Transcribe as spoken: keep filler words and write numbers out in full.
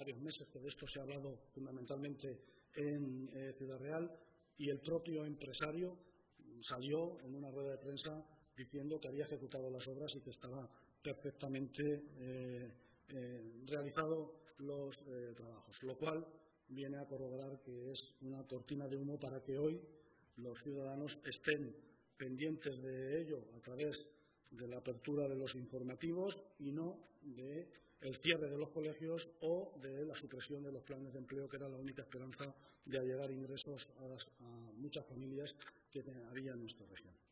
varios meses que de esto se ha hablado fundamentalmente en eh, Ciudad Real, y el propio empresario salió en una rueda de prensa diciendo que había ejecutado las obras y que estaba perfectamente eh, eh, realizado los eh, trabajos, lo cual viene a corroborar que es una cortina de humo para que hoy los ciudadanos estén pendientes de ello a través de la apertura de los informativos y no del cierre de los colegios o de la supresión de los planes de empleo, que era la única esperanza de allegar ingresos a, las, a muchas familias que había en nuestra región.